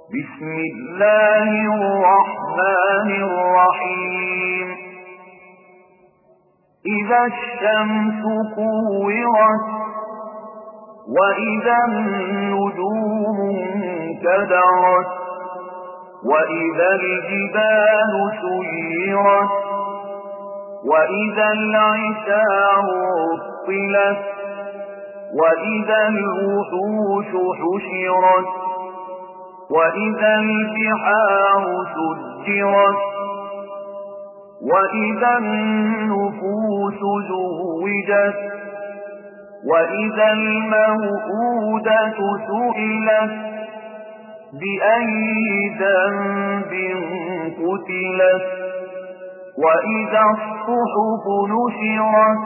بسم الله الرحمن الرحيم إذا الشمس كورت وإذا النجوم انكدرت وإذا الجبال سيرت وإذا العشار عطلت وإذا الوحوش حشرت وإذا البحار سجرت وإذا النفوس زوجت وإذا الموءودة سئلت بأي ذنب قتلت وإذا الصحف نشرت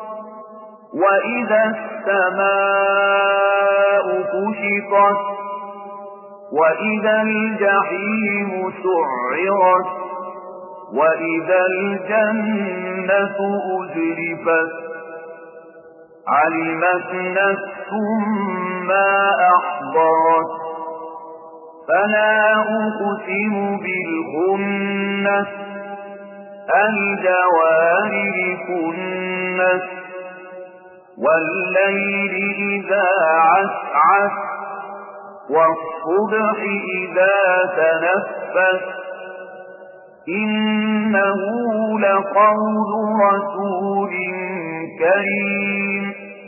وإذا السماء كشطت وإذا الجحيم سعرت وإذا الجنة أزلفت علمت نفس ما أحضرت فلا أقسم بالخنس الجوار الكنس والليل إذا عسعس والصبح إذا تنفس إنه لقول رسول كريم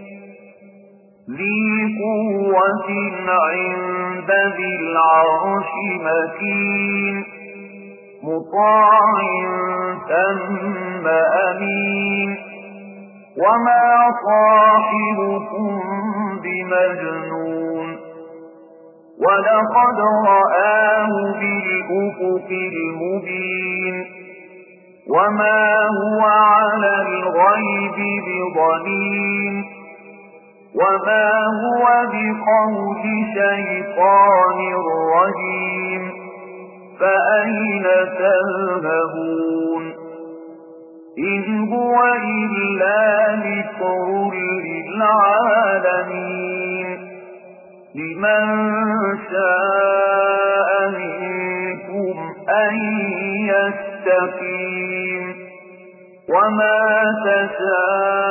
ذي قوة عند ذي العرش مكين مطاع ثم أمين وما صاحبكم بمجنون ولقد رآه بالأفق المبين وما هو على الغيب بضنين وما هو بقول شيطان رجيم فأين تذهبون إن هو إلا ذكر للعالمين لمن شاء منكم أن يستقيم وما تشاءون